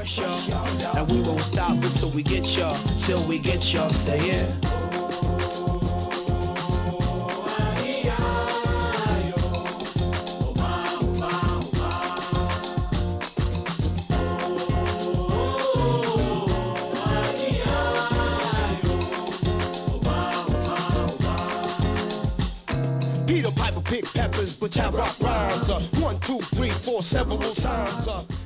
sure. And we won't stop until we get y'all, till we get y'all. Say yeah. Peter Piper pick peppers, but I rock rhymes. 1, 2, 3, 4, several times.